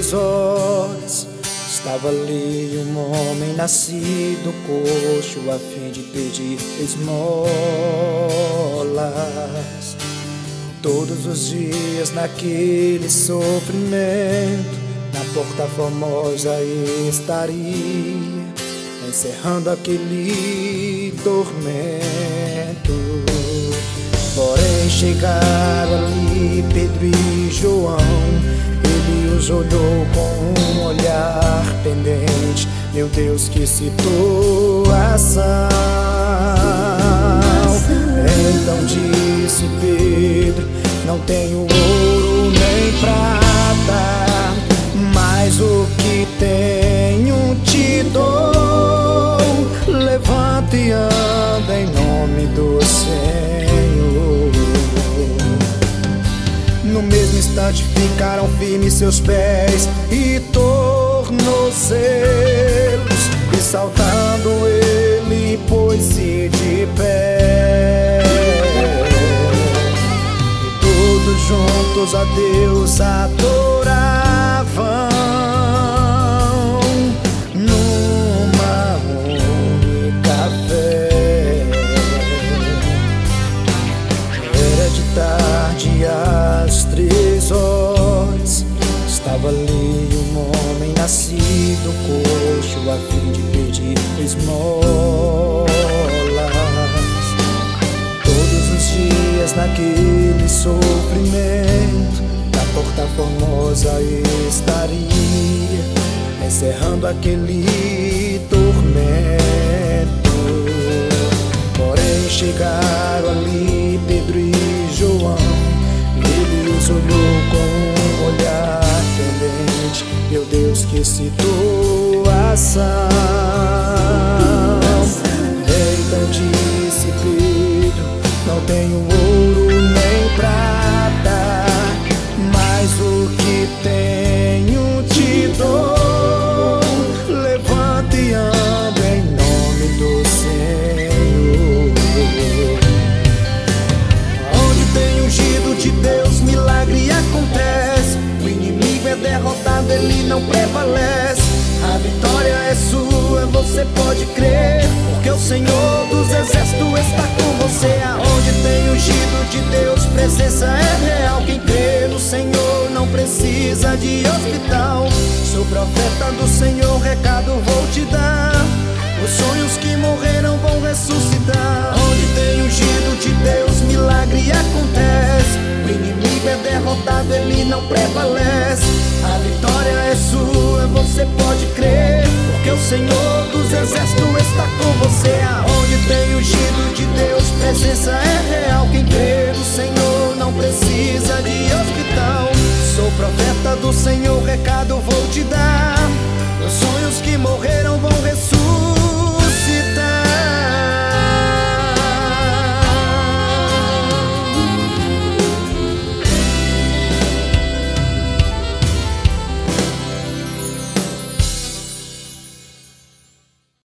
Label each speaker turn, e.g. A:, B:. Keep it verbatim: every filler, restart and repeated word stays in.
A: três horas estava ali um homem nascido coxo a fim de pedir esmolas. Todos os dias naquele sofrimento, na Porta Formosa estaria, encerrando aquele tormento. Porém chegaram ali Pedro e João. Ele os olhou com um olhar pendente. Meu Deus, que situação! Então disse Pedro: não tenho ouro nem prata, mas o que tenho te dou. Levante e anda em nome do Senhor. No mesmo instante ficaram firmes seus pés e tornozelos, e saltando ele pôs-se de pé. E todos juntos a Deus adoravam numa única fé. Era de tarde às três horas, estava ali um homem nascido coxo a fim de pedir esmolas. Todos os dias naquele sofrimento, na Porta Formosa estaria, encerrando aquele tormento. Porém chegaram ali Pedro e João. Ele os olhou com um olhar pendente. Meu Deus, que situação! Então disse Pedro: não tenho ouro nem prata, mas o que tenho te dou. Levante e anda em nome do Senhor. Onde tem ungido de Deus, milagre acontece. O inimigo é derrotado, ele não prevalece. A vitória é sua, você pode crer, porque o Senhor dos exércitos está com você. Aonde tem ungido de Deus, presença é real. Quem crê no Senhor não precisa de hospital. Sou profeta do Senhor, recado vou te dar. Os sonhos que morreram vão ressuscitar. Onde tem ungido de Deus, milagre acontece. O inimigo é derrotado, ele não prevalece. A vitória é sua, você pode crer, porque o Senhor dos exércitos está com você. Aonde tem ungido de Deus, presença é real. Quem crê no Senhor não precisa de hospital. Sou profeta do Senhor, recado vou te dar. Os sonhos que morreram vão